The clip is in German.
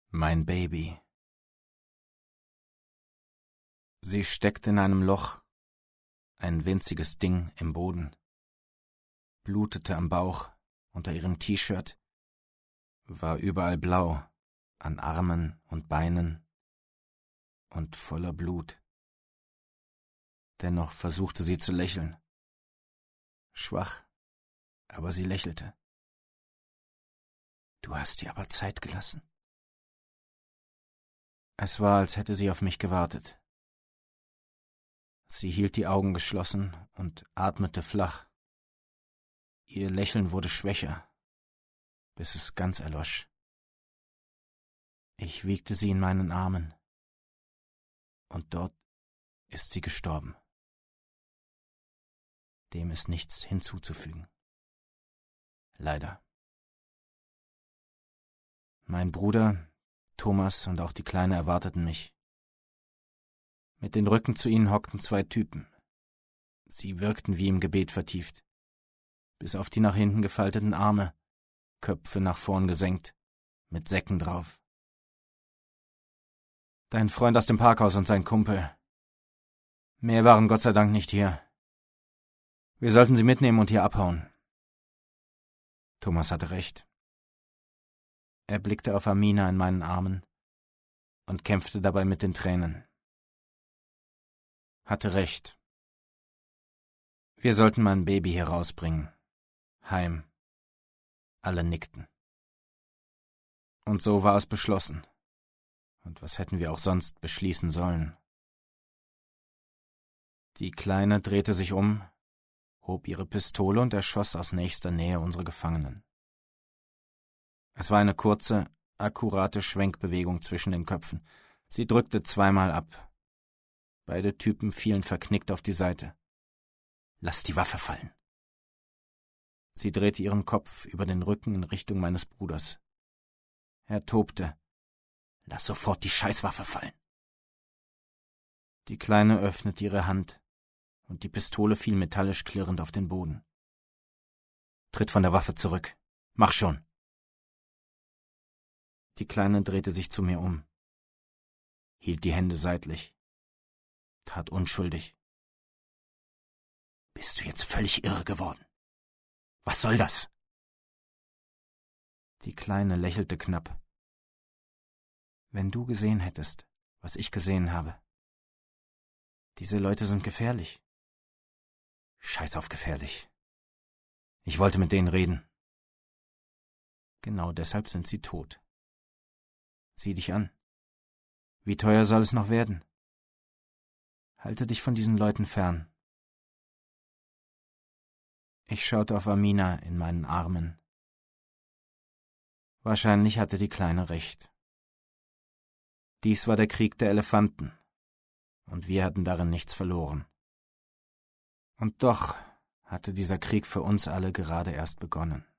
Mein Baby. Sie steckte in einem Loch, ein winziges Ding im Boden, blutete am Bauch, unter ihrem T-Shirt, war überall blau, an Armen und Beinen und voller Blut. Dennoch versuchte sie zu lächeln. Schwach, aber sie lächelte. Du hast dir aber Zeit gelassen. Es war, als hätte sie auf mich gewartet. Sie hielt die Augen geschlossen und atmete flach. Ihr Lächeln wurde schwächer, bis es ganz erlosch. Ich wiegte sie in meinen Armen. Und dort ist sie gestorben. Dem ist nichts hinzuzufügen. Leider. Mein Bruder, Thomas und auch die Kleine erwarteten mich. Mit den Rücken zu ihnen hockten zwei Typen. Sie wirkten wie im Gebet vertieft. Bis auf die nach hinten gefalteten Arme, Köpfe nach vorn gesenkt, mit Säcken drauf. Dein Freund aus dem Parkhaus und sein Kumpel. Mehr waren Gott sei Dank nicht hier. Wir sollten sie mitnehmen und hier abhauen. Thomas hatte recht. Er blickte auf Amina in meinen Armen und kämpfte dabei mit den Tränen. Hatte recht. Wir sollten mein Baby hier rausbringen. Heim. Alle nickten. Und so war es beschlossen. Und was hätten wir auch sonst beschließen sollen? Die Kleine drehte sich um, hob ihre Pistole und erschoss aus nächster Nähe unsere Gefangenen. Es war eine kurze, akkurate Schwenkbewegung zwischen den Köpfen. Sie drückte zweimal ab. Beide Typen fielen verknickt auf die Seite. Lass die Waffe fallen. Sie drehte ihren Kopf über den Rücken in Richtung meines Bruders. Er tobte. Lass sofort die Scheißwaffe fallen. Die Kleine öffnete ihre Hand, und die Pistole fiel metallisch klirrend auf den Boden. Tritt von der Waffe zurück. Mach schon. Die Kleine drehte sich zu mir um, hielt die Hände seitlich, tat unschuldig. Bist du jetzt völlig irre geworden? Was soll das? Die Kleine lächelte knapp. Wenn du gesehen hättest, was ich gesehen habe. Diese Leute sind gefährlich. Scheiß auf gefährlich. Ich wollte mit denen reden. Genau deshalb sind sie tot. Sieh dich an. Wie teuer soll es noch werden? Halte dich von diesen Leuten fern. Ich schaute auf Amina in meinen Armen. Wahrscheinlich hatte die Kleine recht. Dies war der Krieg der Elefanten, und wir hatten darin nichts verloren. Und doch hatte dieser Krieg für uns alle gerade erst begonnen.